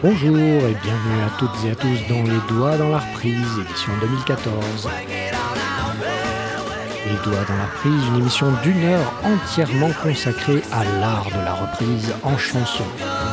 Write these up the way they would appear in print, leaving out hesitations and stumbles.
Bonjour et bienvenue à toutes et à tous dans Les Doigts dans la reprise, édition 2014. Les Doigts dans la reprise, une émission d'une heure entièrement consacrée à l'art de la reprise en chanson.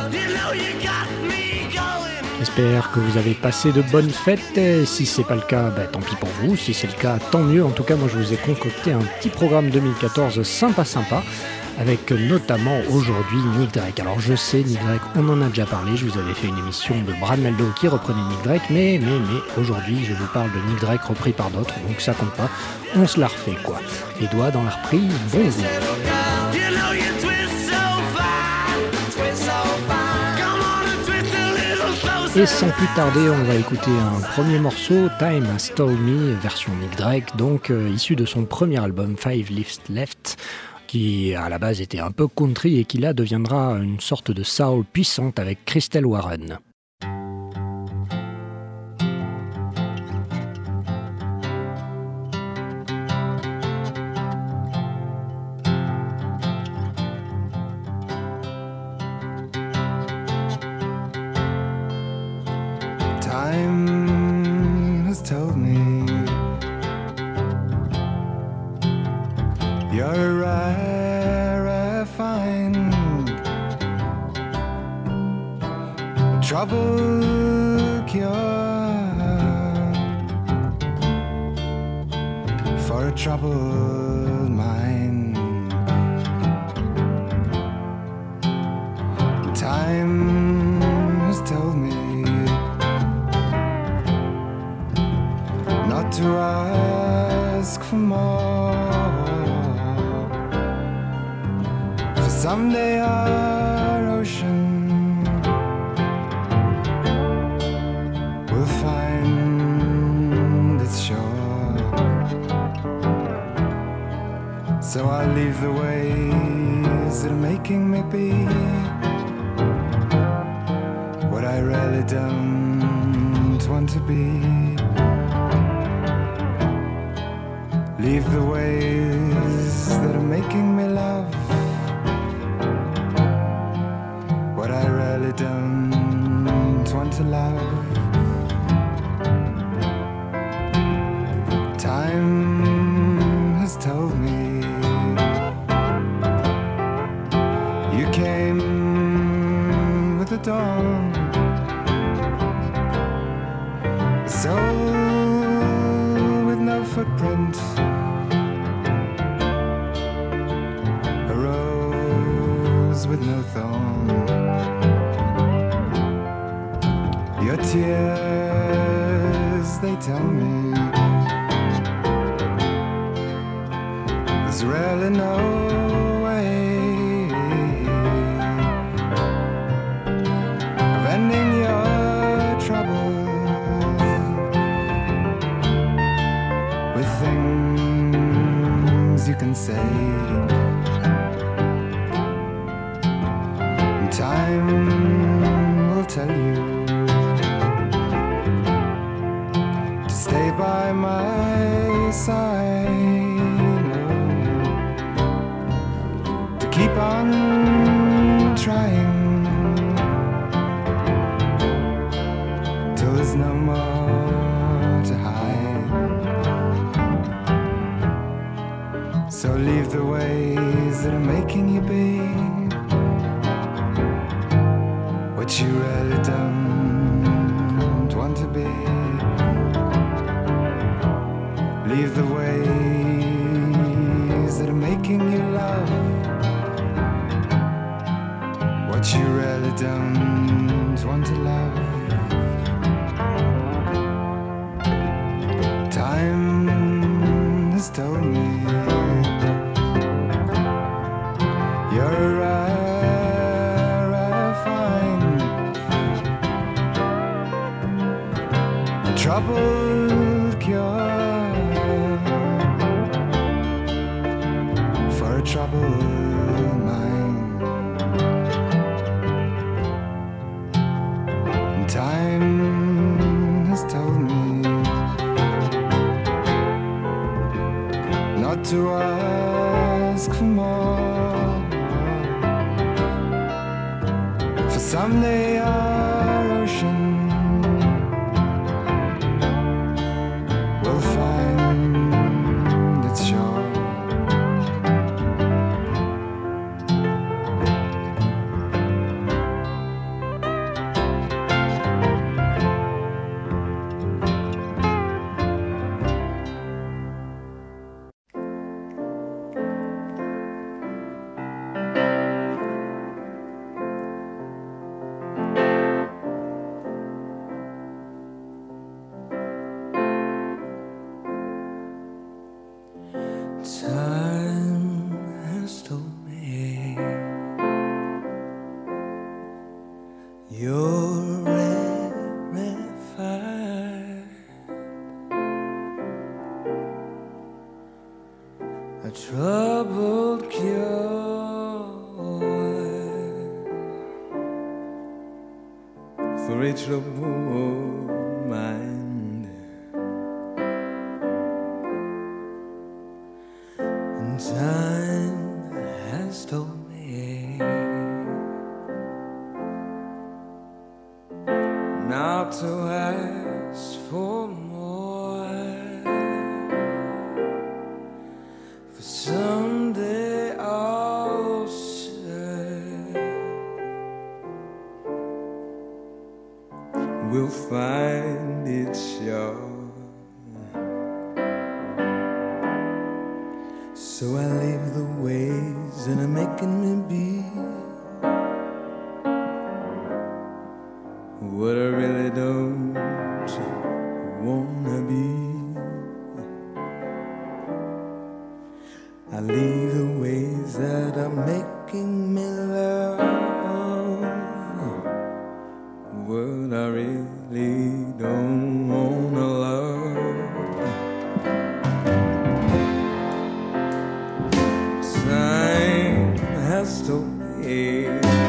J'espère que vous avez passé de bonnes fêtes, et si c'est pas le cas, tant pis pour vous, si c'est le cas, tant mieux. En tout cas, moi je vous ai concocté un petit programme 2014 sympa, avec notamment aujourd'hui Nick Drake. Alors je sais, Nick Drake, on en a déjà parlé, je vous avais fait une émission de Brad Meldo qui reprenait Nick Drake, mais aujourd'hui je vous parle de Nick Drake repris par d'autres, donc ça compte pas, on se la refait quoi. Les doigts dans la reprise, bonjour. Et sans plus tarder, on va écouter un premier morceau, Time Has Told Me, version Nick Drake, donc issu de son premier album Five Lifts Left, qui à la base était un peu country et qui là deviendra une sorte de soul puissante avec Crystal Warren. Time has told me you're a rare find, a trouble cure for a troubled mind. Time has told me not to ask for more, for someday our ocean will find its shore. So I'll leave the ways that are making me be what I really don't want to be. Leave the ways that are making me love what I really don't want to love. Time has told me you came with the dawn, a soul with no footprint, with no thorn. Your tears, they tell me there's really no way of ending your troubles with things you can say. Time will tell you to stay by my side, to keep on trying till there's no more to hide. So leave the ways that are making you be what you really don't want to be. Leave the ways that are making you love what you really don't want to love. Time has told me you're a trouble cure for a troubled mind. Time has told me not to ask for more, for someday our a troubled cure for a troubled mind. And time has told me not to ask for more, for someday I'll say we'll find it sure. So I leave the ways that are making me be what I really don't wanna be. I leave the ways that are making me love what I really don't wanna love. Time has told me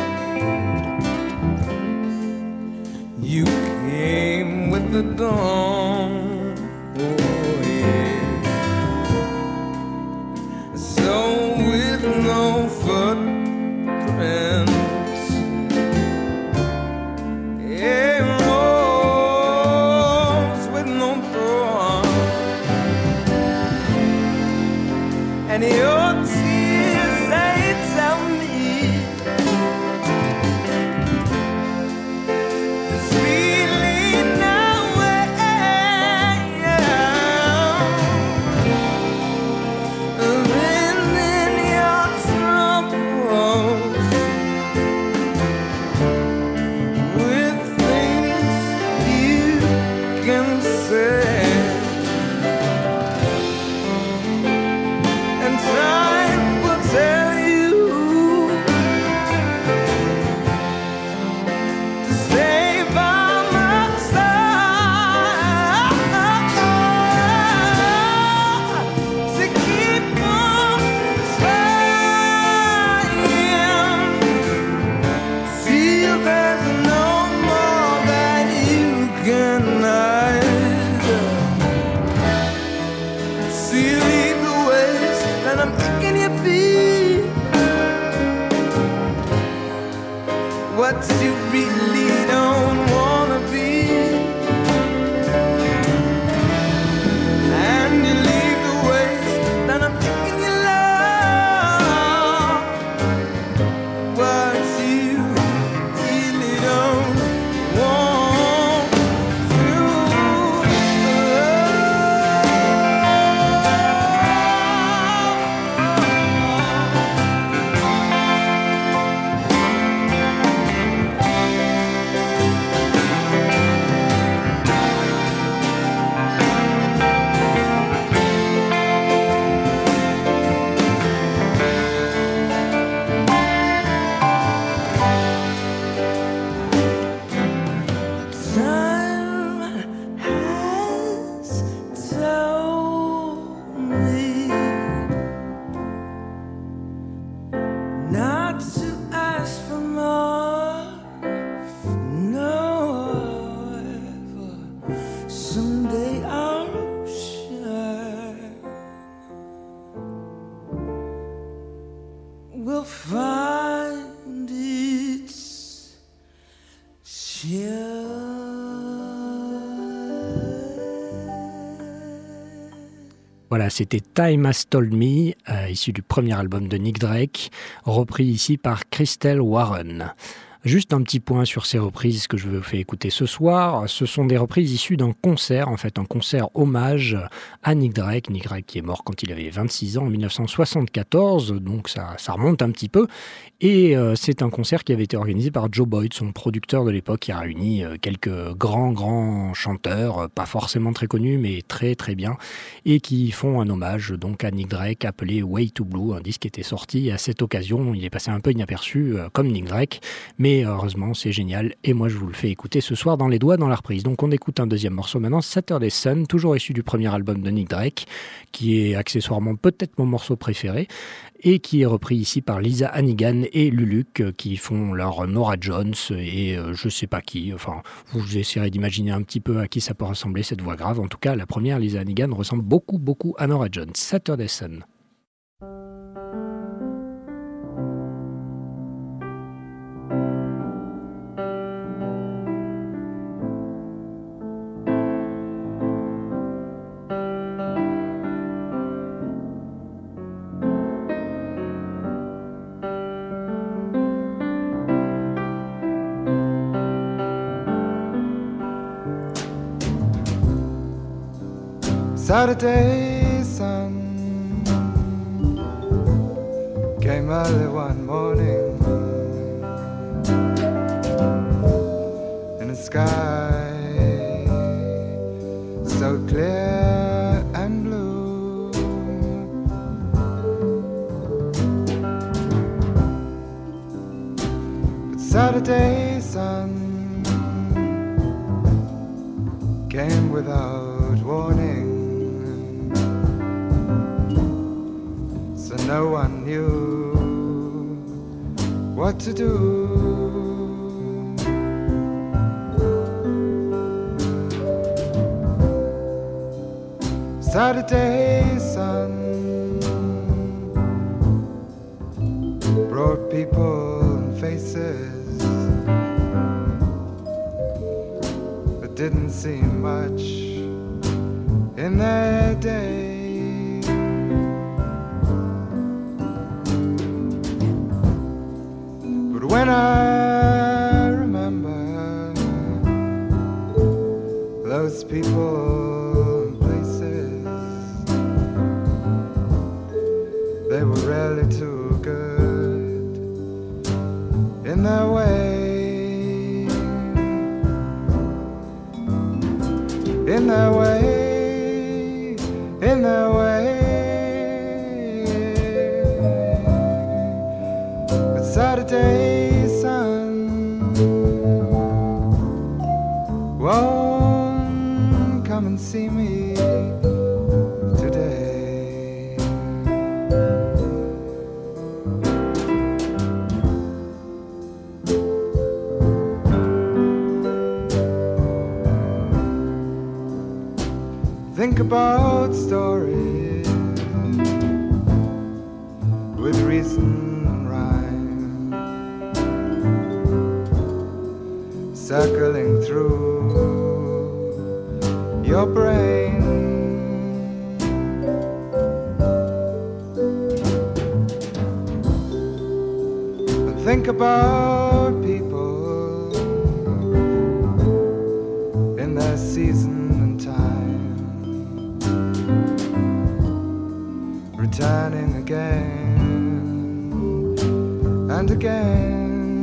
you came with the dawn, oh yeah. So with no footprints, a rose with no thorn, and your tears, they tell me there's really no way of ending your troubles with things you can say. And time will tell you to stay by my side, to keep on trying. Feel there's no more that you can hide. See, leave the ways that I'm making you be what you really don't wanna be. And you leave the ways that I'm making you love what you really don't want to Time has told me not to ask for more, no, ever. Someday I'll shine. We'll find its share. Voilà, c'était Time Has Told Me, issu du premier album de Nick Drake, repris ici par Crystal Warren. Juste un petit point sur ces reprises que je vous fais écouter ce soir. Ce sont des reprises issues d'un concert, en fait un concert hommage à Nick Drake. Nick Drake qui est mort quand il avait 26 ans en 1974, donc ça remonte un petit peu. Et c'est un concert qui avait été organisé par Joe Boyd, son producteur de l'époque, qui a réuni quelques grands chanteurs, pas forcément très connus, mais très très bien, et qui font un hommage donc à Nick Drake appelé Way to Blue, un disque qui était sorti à cette occasion. Il est passé un peu inaperçu comme Nick Drake, mais mais heureusement c'est génial et moi je vous le fais écouter ce soir dans les doigts dans la reprise. Donc on écoute un deuxième morceau maintenant, Saturday Sun, toujours issu du premier album de Nick Drake, qui est accessoirement peut-être mon morceau préféré et qui est repris ici par Lisa Hannigan et Luluc qui font leur Norah Jones et je sais pas qui, enfin vous essayerez d'imaginer un petit peu à qui ça peut ressembler cette voix grave. En tout cas la première, Lisa Hannigan, ressemble beaucoup à Norah Jones. Saturday Sun. Saturday sun came early one morning in a sky so clear and blue. But Saturday sun came without warning. No one knew what to do. Saturday sun brought people and faces, but didn't seem much in their day. When I remember those people and places, they were really too good in their way, in their way, in their way. But Saturday won't come and see me today. Think about stories with reason and rhyme, circling through your brain. And think about people in their season and time, returning again and again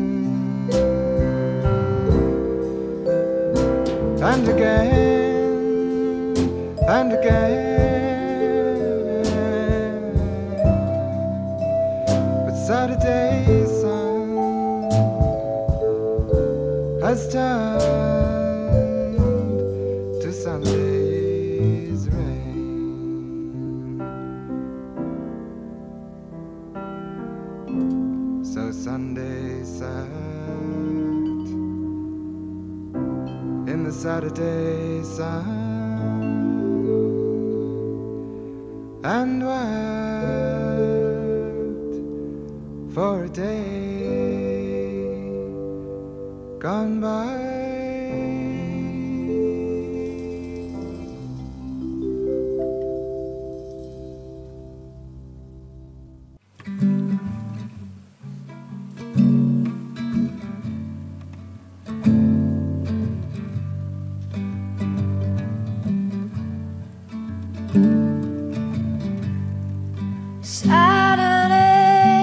and again and again. But Saturday sun has turned to Sunday's rain. So Sunday sat in the Saturday sun and wept for a day gone by. Saturday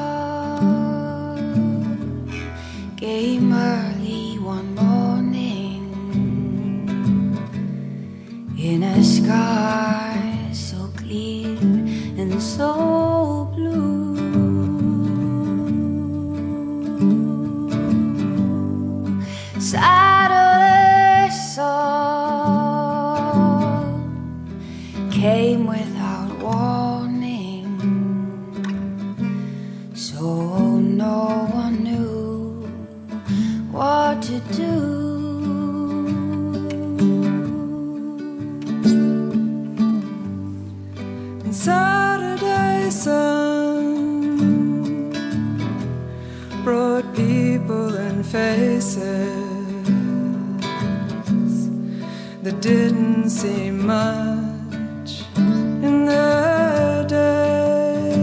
sun came early one morning do. And Saturday sun brought people and faces that didn't seem much in the day.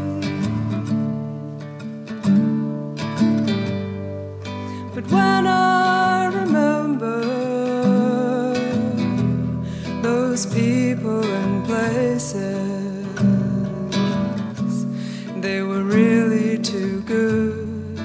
But when I remember those people and places, they were really too good.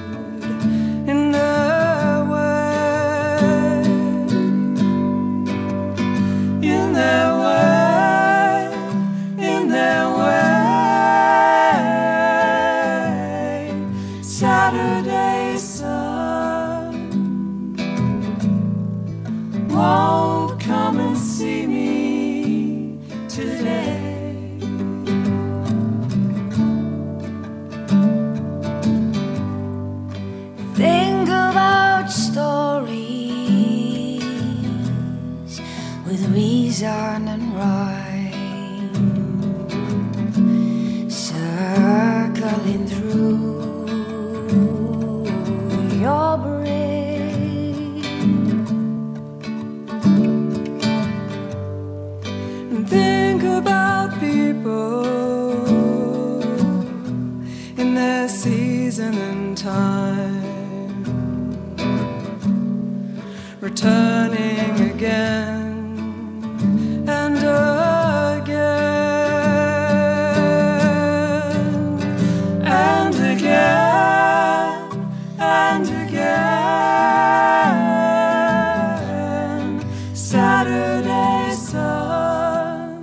Reason and rhyme circling through your brain, and think about people in their season and time, returning again and again and again and again. Saturday sun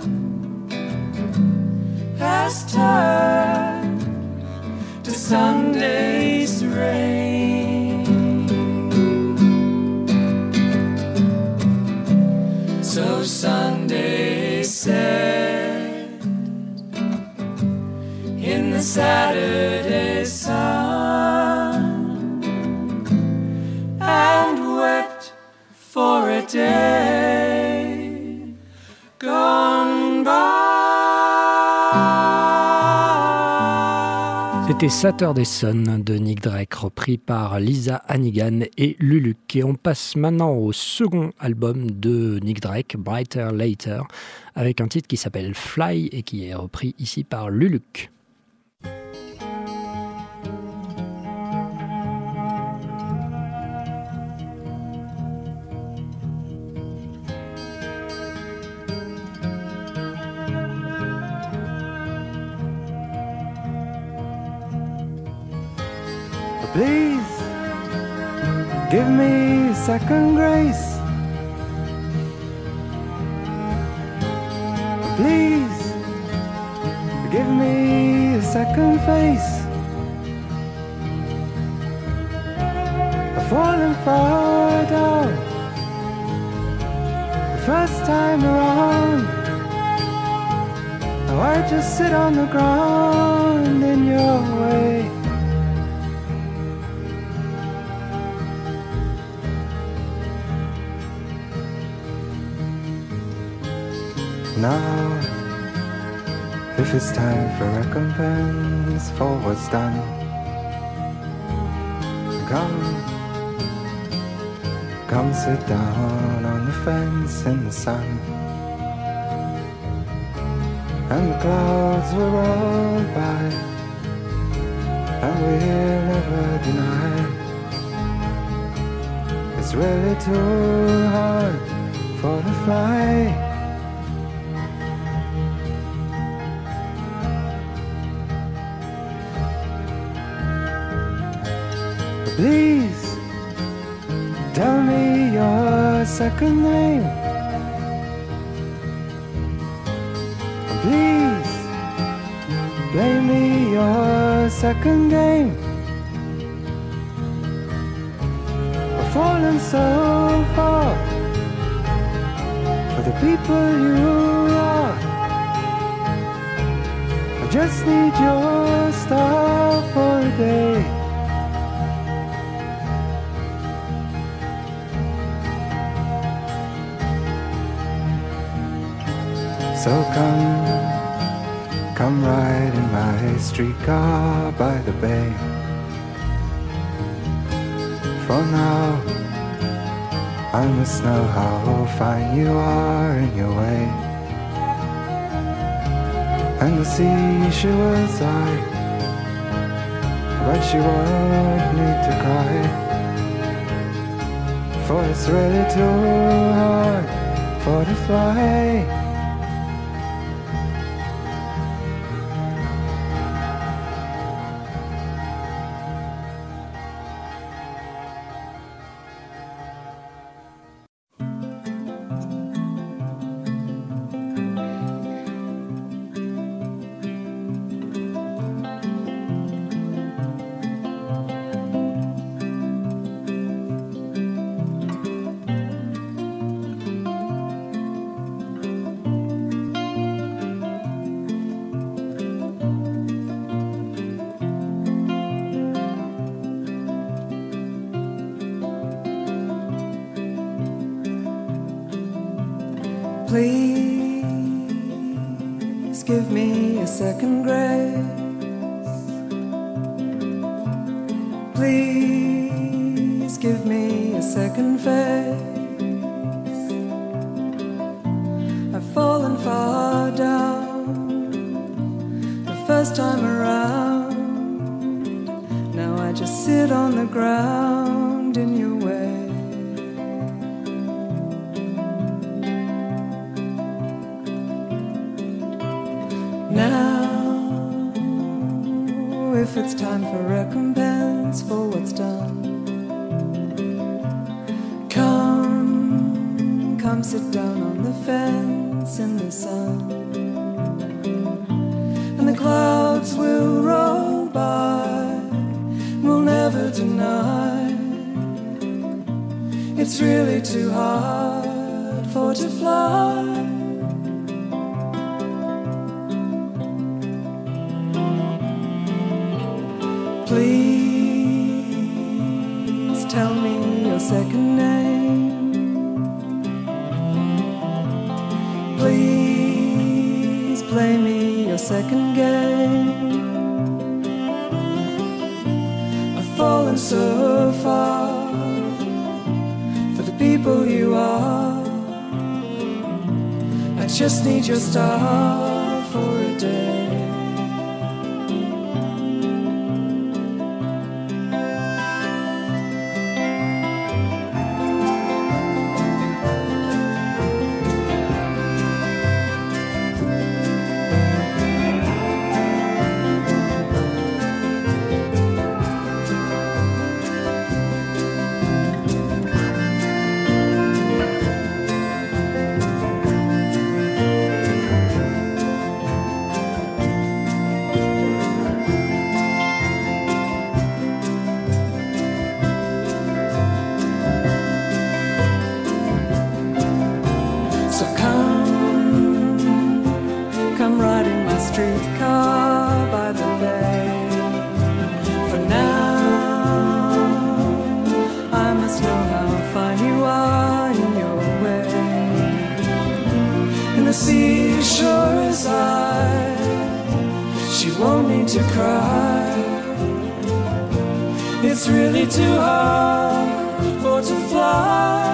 has turned to Sunday's rain. So Sunday set in the Saturday sun and wept for a day gone by. C'était Saturday Sun de Nick Drake, repris par Lisa Hannigan et Luluc. Et on passe maintenant au second album de Nick Drake, Brighter Later, avec un titre qui s'appelle Fly et qui est repris ici par Luluc. Please give me second grace. Please give me a second face. I've fallen far down the first time around. Now I just sit on the ground in your way. Now, if it's time for recompense for what's done, come sit down on the fence in the sun. And the clouds will roll by, and we'll never deny it's really too hard for the fly. Please tell me your second name. Please play me your second game. I've fallen so far for the people you are. I just need your star for a day. So come ride in my streetcar by the bay. For now, I must know how fine you are in your way. And the sea, she will sigh, but she won't need to cry, for it's really too hard for to fly. Please give me a second grace. Please give me a second face. I've fallen far down the first time around. Now I just sit on the ground in your way. Now, if it's time for recompense for what's done, come sit down on the fence in the sun, and the clouds will roll by, we'll never deny, it's really too hard for to fly. Please tell me your second name. Please play me your second game. I've fallen so far for the people you are. I just need your star for a day. Come ride in my streetcar by the bay. For now, I must know how fine you are in your way. And the seashore's eye, she won't need to cry. It's really too hard for to fly.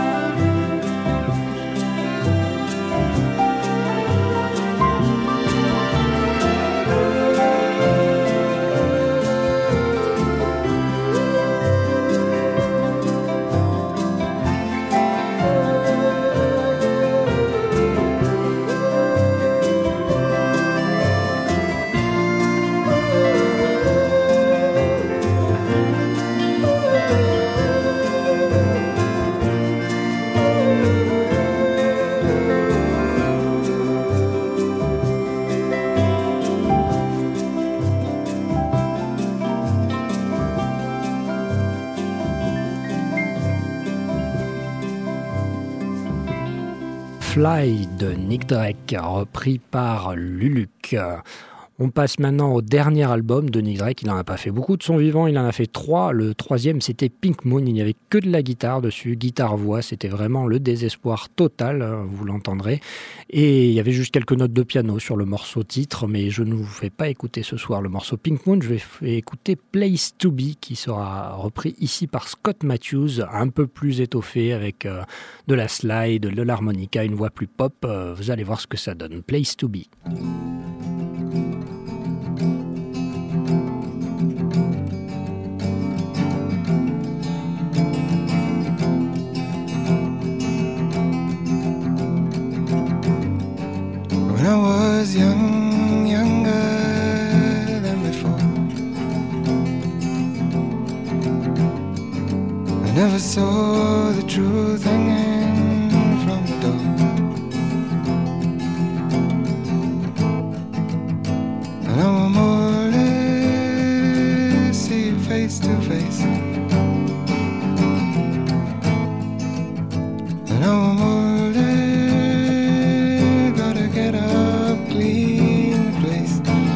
Fly de Nick Drake, repris par Luluc. On passe maintenant au dernier album de Nick Drake. Il n'en a pas fait beaucoup de son vivant, il en a fait 3. Le 3e, c'était Pink Moon. Il n'y avait que de la guitare dessus, guitare-voix. C'était vraiment le désespoir total, vous l'entendrez. Et il y avait juste quelques notes de piano sur le morceau titre, mais je ne vous fais pas écouter ce soir le morceau Pink Moon. Je vais écouter Place to Be, qui sera repris ici par Scott Matthews, un peu plus étoffé avec de la slide, de l'harmonica, une voix plus pop. Vous allez voir ce que ça donne. Place to Be. When I was young, younger than before, I never saw the truth hanging from the door. And I will more or less see you face to face. And I will more or less gotta get up, clean the place.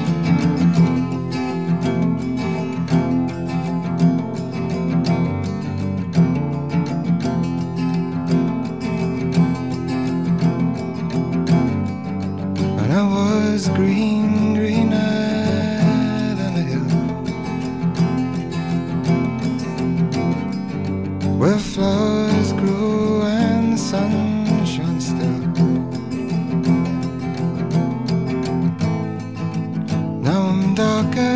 And I was green, greener than the hill, where flowers grew and the sun shone still. Now I'm darker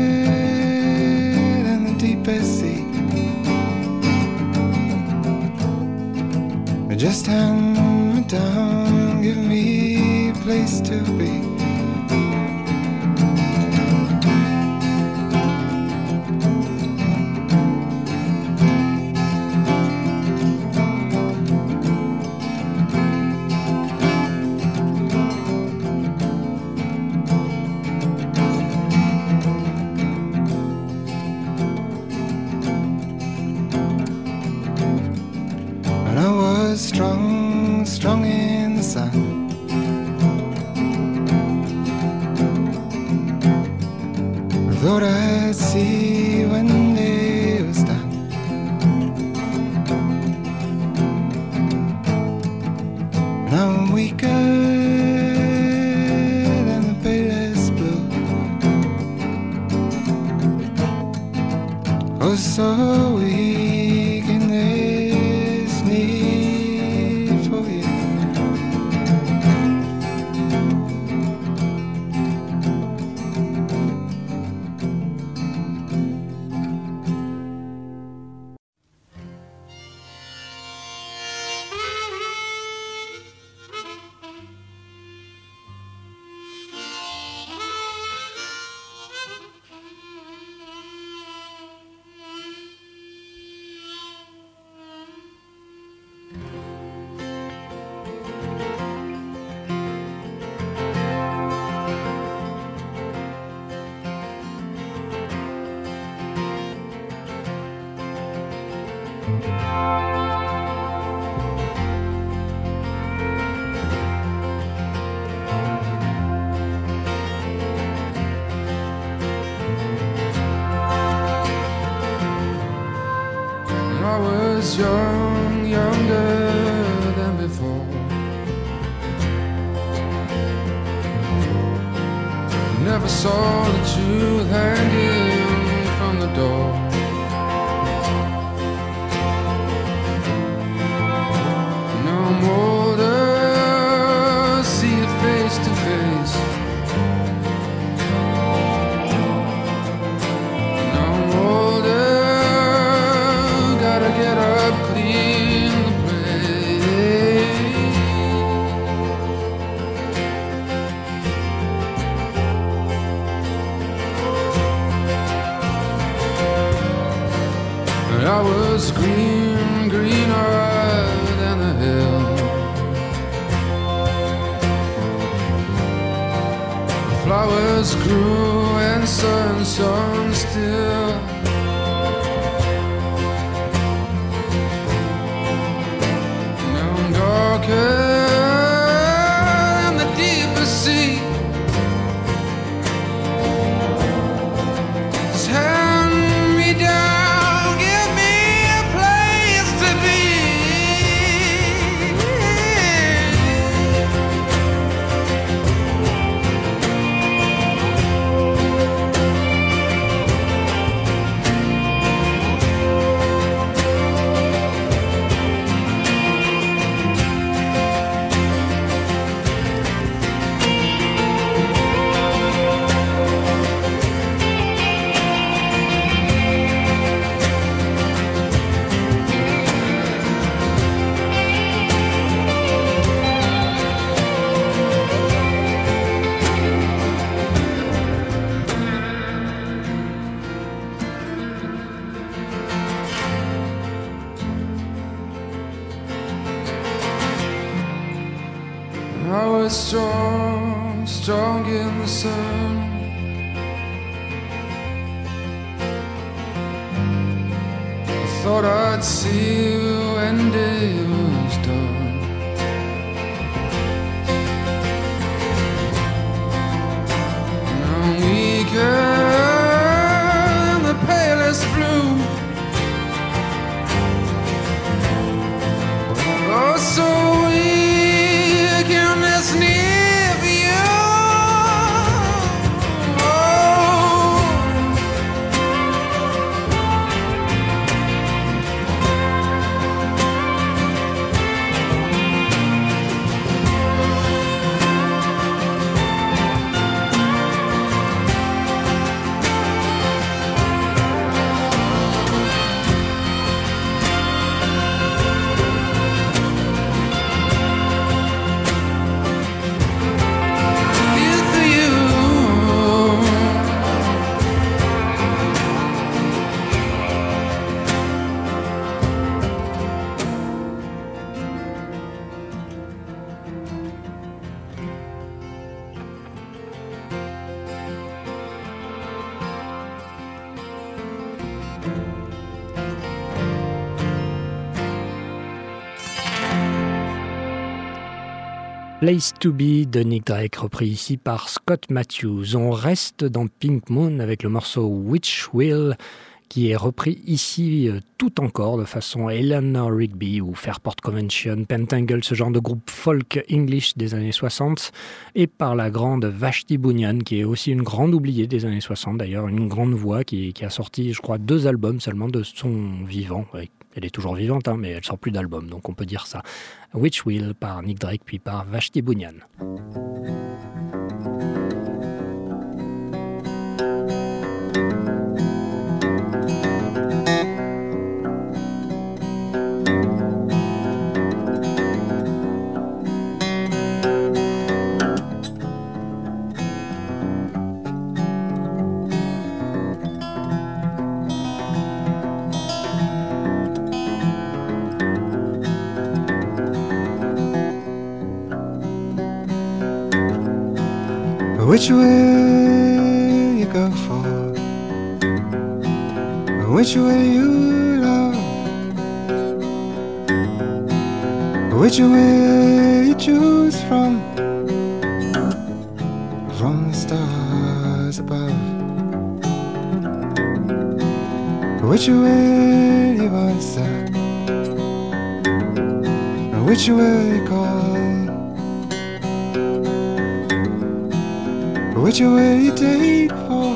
than the deepest sea. Just hand me down, give me a place to be. And I was strong, strong in the sun. I thought I'd see when day was done. Now I'm weaker than the palest blue. Oh, so weak in this need for you. I was young, younger than before. Never saw the truth hanging from the door. Now I'm older, see it face to face. Now I'm older, gotta get up, clean the place. And I was green, greener than the hill. The flowers grew and sun shone still. Darker than the deepest sea. I was strong, strong in the sun. I thought I'd see you when day was done. Now I'm weaker than the palest blue. Oh, so weak in this need for you. Oh. Here for you. Place to Be de Nick Drake, repris ici par Scott Matthews. On reste dans Pink Moon avec le morceau Witch Will, qui est repris ici tout encore de façon Eleanor Rigby ou Fairport Convention, Pentangle, ce genre de groupe folk English des années 60, et par la grande Vashti Bunyan, qui est aussi une grande oubliée des années 60, d'ailleurs une grande voix qui a sorti, je crois, 2 albums seulement de son vivant. Elle est toujours vivante, mais elle sort plus d'albums, donc on peut dire ça. Witch Will par Nick Drake, puis par Vashti Bunyan. Which way you go for? Which way you love? Which way you choose from the stars above? Which way you answer? Which way you call? Which way you take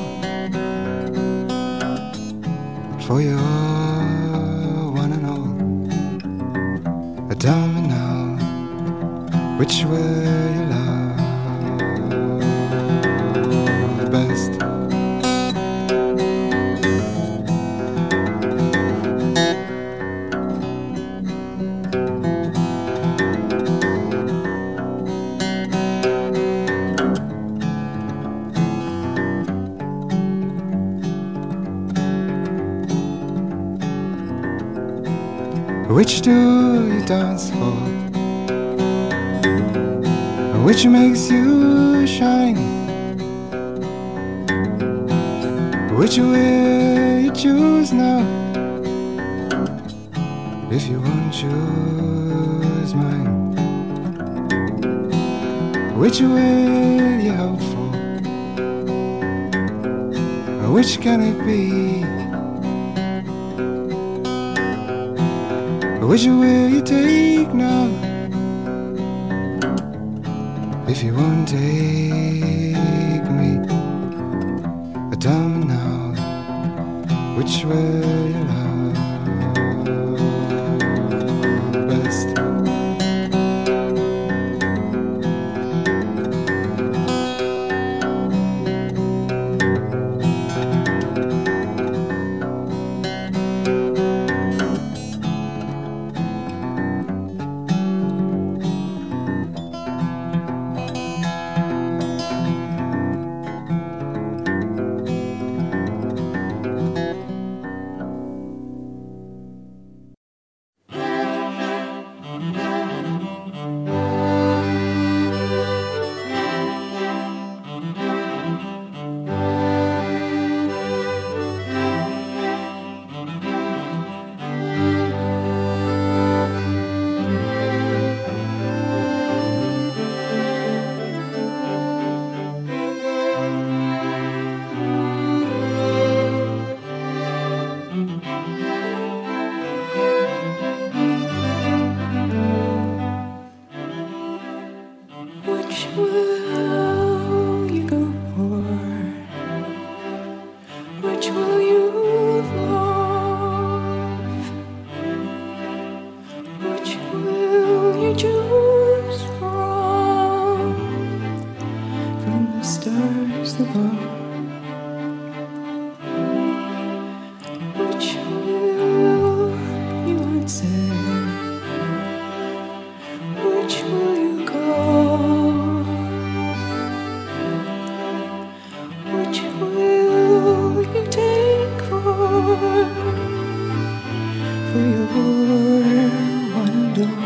for your one and all? Tell me now, which way you love best? Which do you dance for? Which makes you shine? Which way you choose now? If you won't choose mine, which way you hope for? Which can it be? Which way you take now? If you won't take me, tell me now, which way you love best? you choose from the stars above? Which will you answer? Which will you call? Which will you take for your one and all?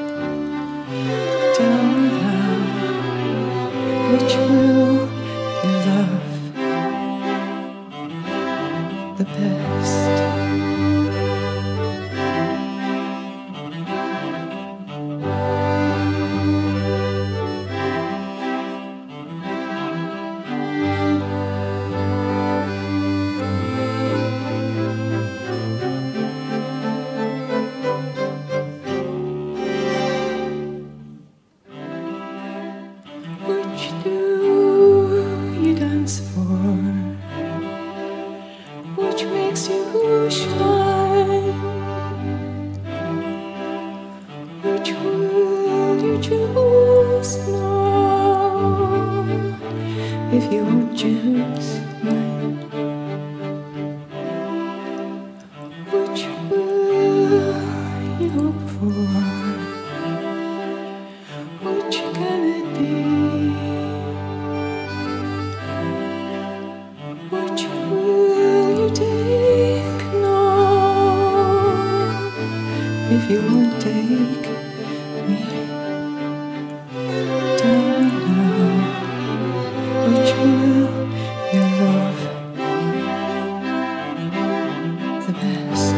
Tell me now, which will you love the best? Which do you dance for? Which makes you shine? Which will you choose now if you won't choose mine? Which will you hope for? Which can it be? Which will you take now if you won't take me? Tell me now, which will you love the best?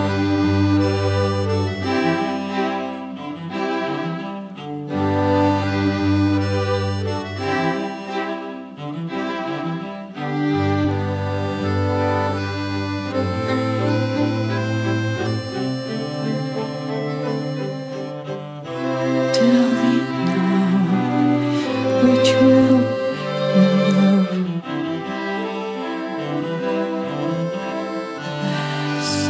Tell me now, which will you love the best?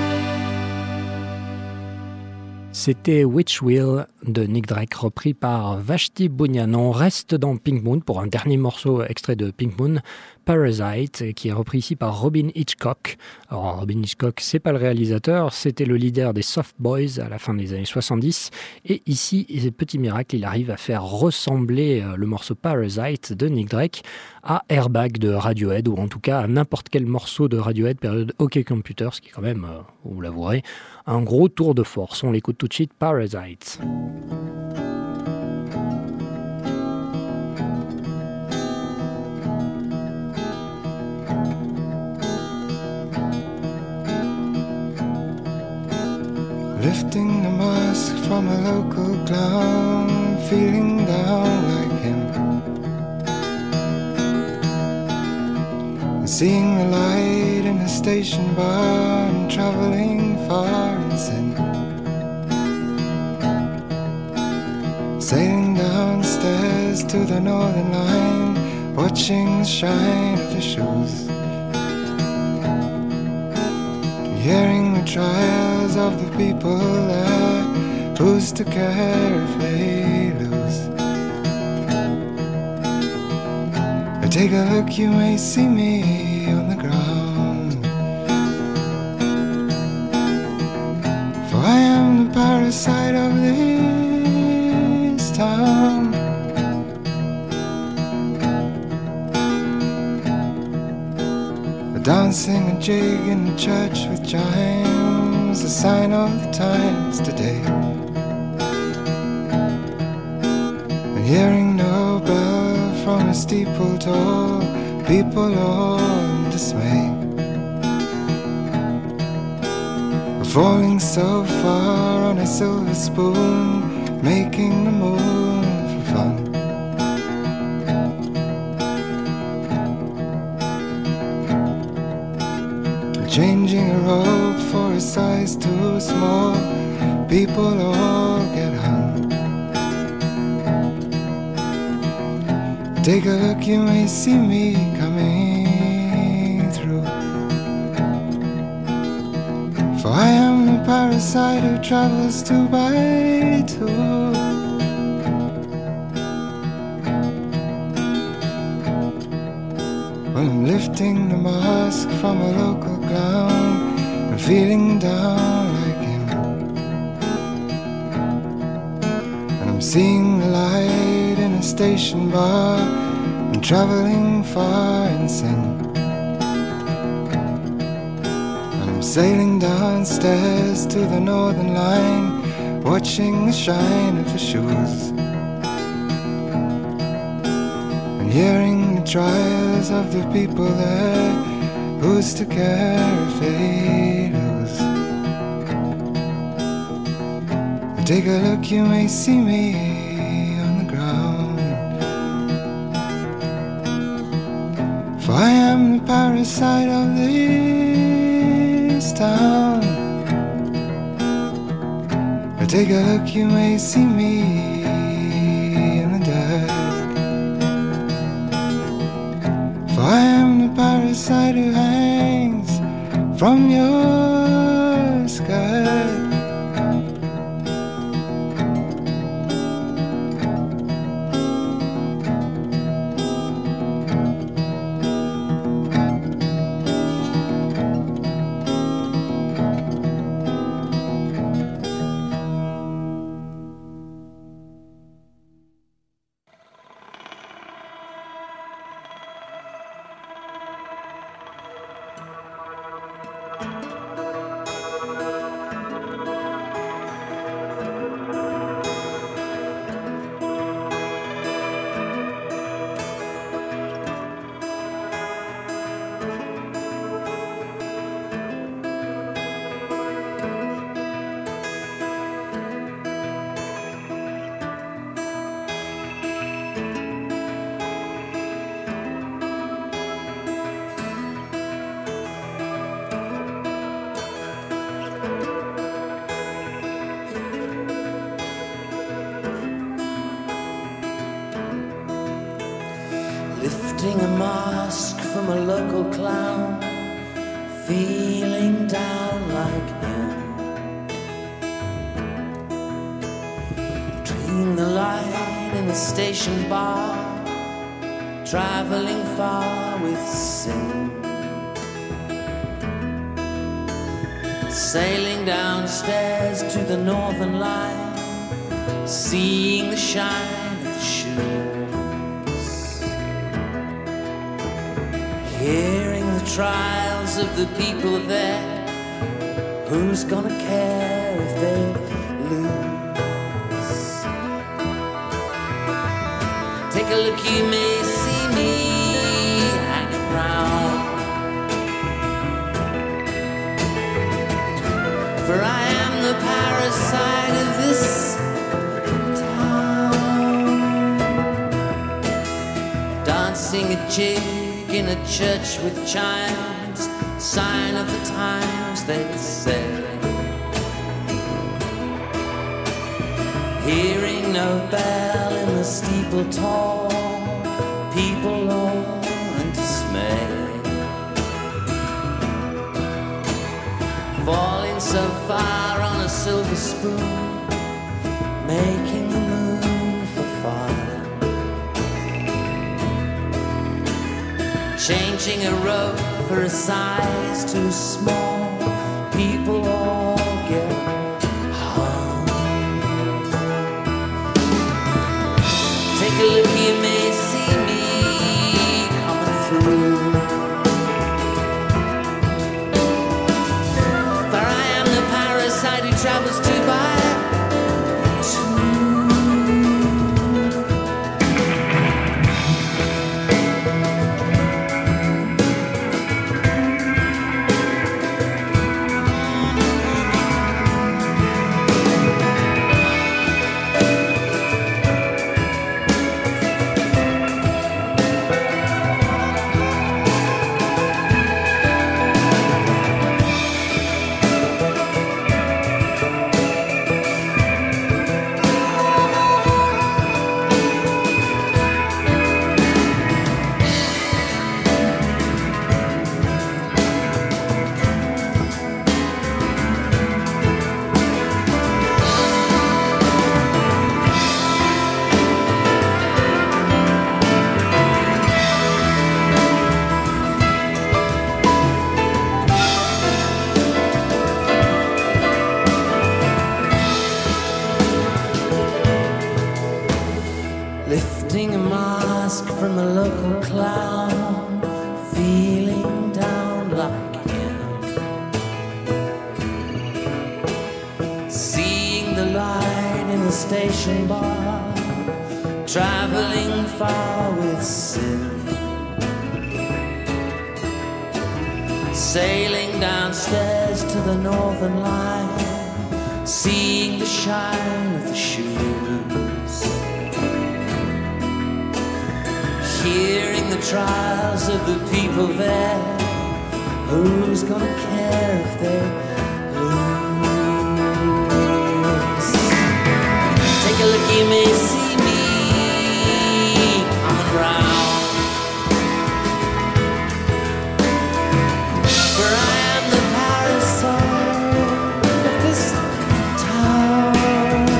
C'était Which Will de Nick Drake, repris par Vashti Bunyan. On reste dans Pink Moon pour un dernier morceau extrait de Pink Moon, Parasite, qui est repris ici par Robin Hitchcock. Alors Robin Hitchcock, c'est pas le réalisateur, c'était le leader des Soft Boys à la fin des années 70. Et ici, petit miracle, il arrive à faire ressembler le morceau Parasite de Nick Drake à Airbag de Radiohead, ou en tout cas à n'importe quel morceau de Radiohead période OK Computer, ce qui est quand même, vous l'avouerez, un gros tour de force. On l'écoute tout de suite, Parasite. Lifting the mask from a local clown, feeling down like him. Seeing the light in a station bar and traveling far in sin. Sailing downstairs to the Northern Line, watching the shine of the shoes. Hearing the trials of the people there, who's to care if they lose? Take a look, you may see me on the ground, for I am the parasite of this town. Dancing a jig in the church with chimes, a sign of the times today. And hearing no bell from a steeple tall, people all in dismay. Falling so far on a silver spoon, making the moon for fun. Changing a robe for a size too small, people all get hung. Take a look, you may see me coming through, for I am the parasite who travels two by two. lifting the mask from a local clown and feeling down like him. And I'm seeing the light in a station bar and traveling far in sin. And I'm sailing downstairs to the Northern Line, watching the shine of the shoes and hearing the trials of the people there. Who's to care if they lose? Take a look, you may see me on the ground, for I am the parasite of this town. Take a look, you may see me in the dirt, for I am the parasite who hangs from your skirt. Lifting a mask from a local clown, feeling down like him. Between the light and the station bar, traveling far with sin. Sailing downstairs to the Northern Line, seeing the shine of the shoes. Hearing the trials of the people there. Who's gonna care if they lose? Take a look, you may see me hanging round, for I am the parasite of this town. Dancing a jig in a church with chimes, sign of the times, they say. Hearing no bell in the steeple tall, people all in dismay. Falling so far on a silver spoon, making the moon for fire. Changing a rope for a size too small, people all get hung. Take a look, you may see me coming through, for I am the parasite who travels two by two. Wanting a mask from a local clown, feeling down like him. Seeing the light in a station bar, traveling far with sin. Sailing downstairs to the Northern Line, seeing the shine of the shoes. Hearing the trials of the people there, who's gonna care if they lose? Take a look, you may see me coming round, for I am the parasite of this town.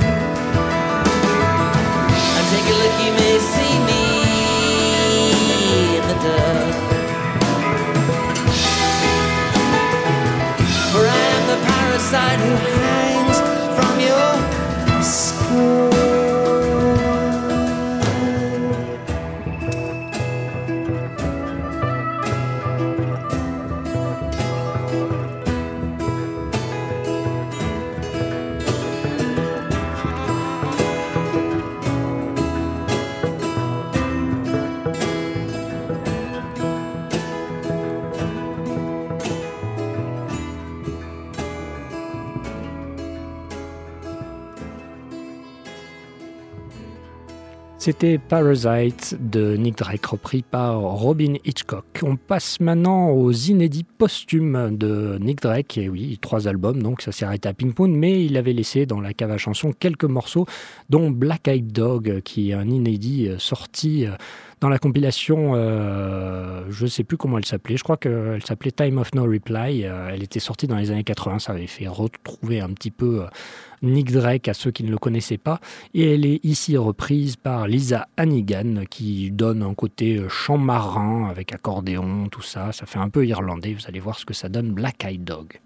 And take a look, you may see me in the dirt, for I am the parasite who hangs from your skirt. C'était Parasite de Nick Drake, repris par Robin Hitchcock. On passe maintenant aux inédits posthumes de Nick Drake. Et oui, 3 albums, donc ça s'est arrêté à Pink Moon, mais il avait laissé dans la cave à chansons quelques morceaux, dont Black Eyed Dog, qui est un inédit sorti dans la compilation, je ne sais plus comment elle s'appelait, je crois qu'elle s'appelait Time of No Reply. Elle était sortie dans les années 80, ça avait fait retrouver un petit peu Nick Drake à ceux qui ne le connaissaient pas, et elle est ici reprise par Lisa Hannigan, qui donne un côté chant marin avec accordéon, tout ça, ça fait un peu irlandais. Vous allez voir ce que ça donne, Black Eyed Dog.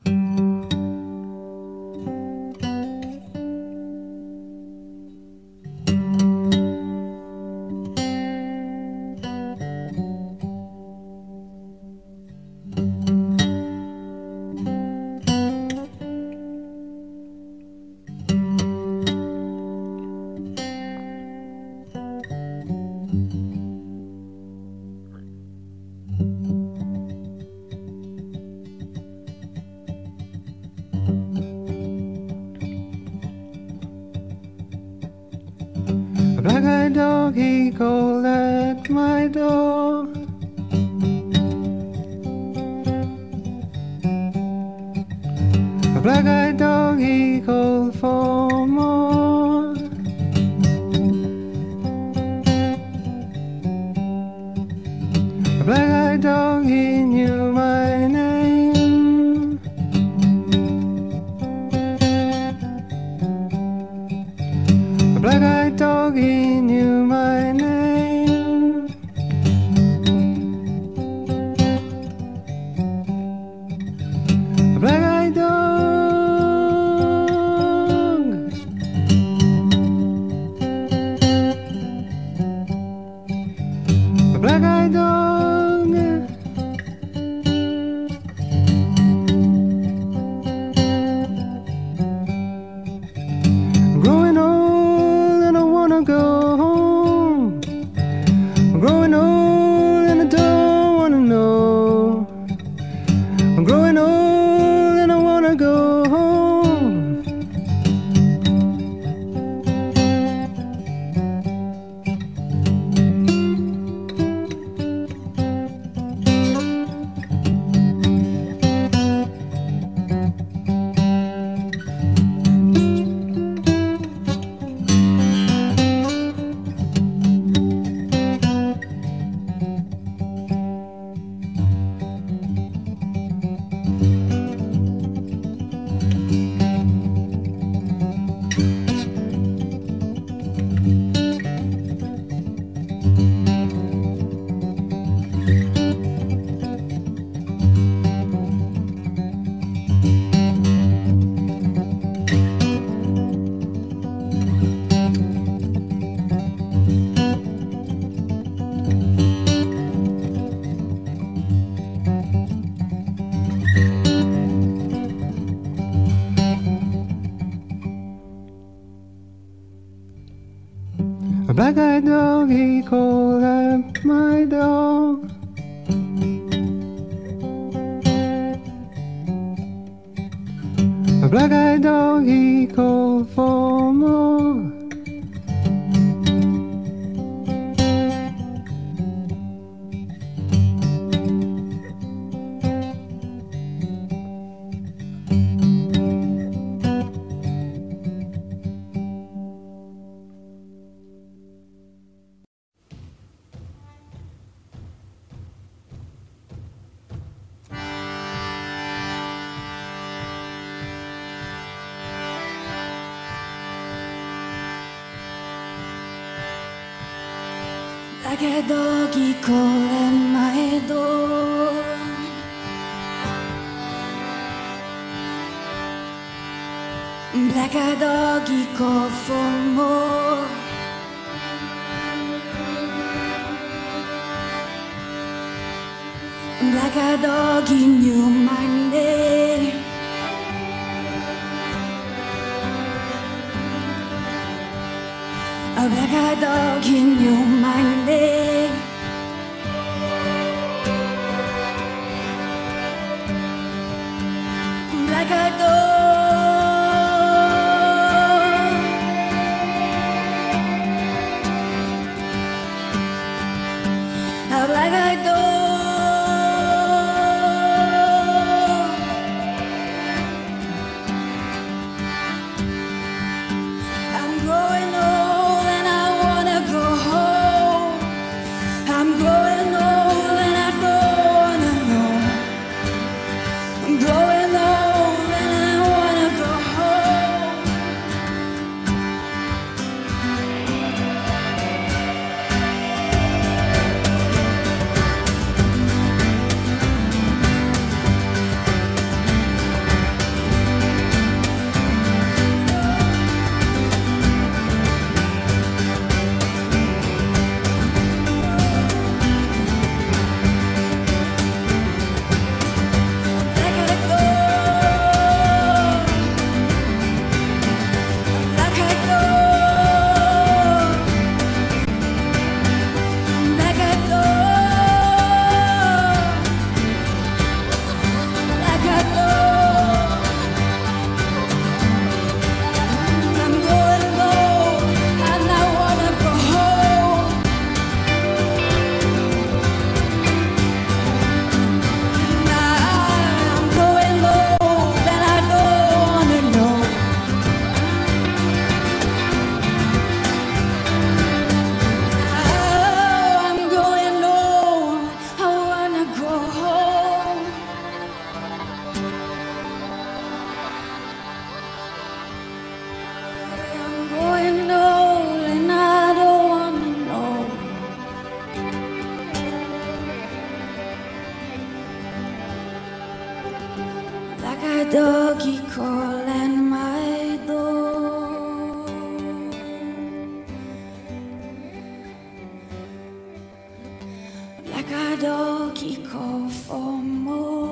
A black-eyed dog, he called at my door. A black-eyed dog, he called for more. A black-eyed dog, he knew my name. A black-eyed dog, he knew my name. A black-eyed dog. A black-eyed dog. I'm growing old and I wanna go home. black-eyed dog, he called at my door. A black-eyed dog, he called for more. Like a doggy calling my door. Like a doggy call for more. Like a doggy knew my name. Like a dog, he knew my name. Like a dog, like a dog. I'm growing old and I wanna go home. I'm growing old and I don't wanna know. I'm growing old and I wanna go home. Doggy calling my door. Like a doggy call for more.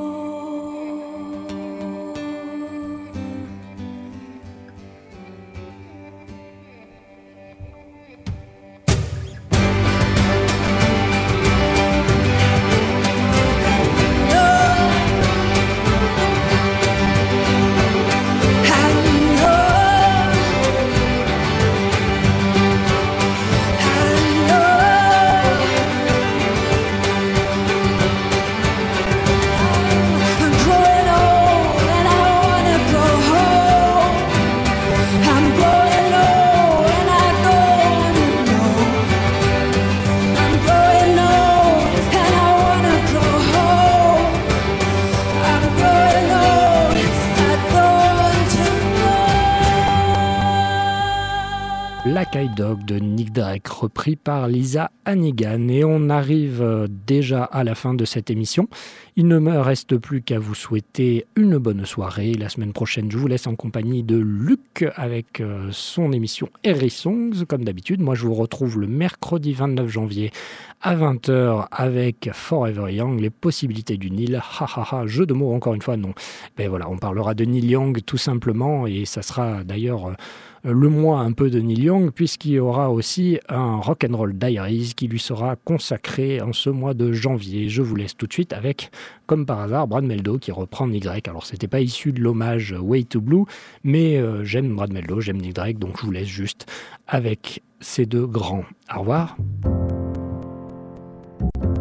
Black Eyed Dog de Nick Drake, repris par Lisa Hannigan. Et on arrive déjà à la fin de cette émission. Il ne me reste plus qu'à vous souhaiter une bonne soirée. La semaine prochaine, je vous laisse en compagnie de Luc avec son émission Harry Songs. Comme d'habitude, moi je vous retrouve le mercredi 29 janvier à 20h avec Forever Young, les possibilités du Nil. Jeu de mots encore une fois, non. Ben voilà, on parlera de Neil Young tout simplement et ça sera d'ailleurs le mois un peu de Neil Young, puisqu'il y aura aussi un Rock'n'Roll Diaries qui lui sera consacré en ce mois de janvier. Je vous laisse tout de suite avec, comme par hasard, Brad Mehldau qui reprend Nick Drake. Alors c'était pas issu de l'hommage Way to Blue, mais j'aime Brad Mehldau, j'aime Nick Drake, donc je vous laisse juste avec ces deux grands. Au revoir.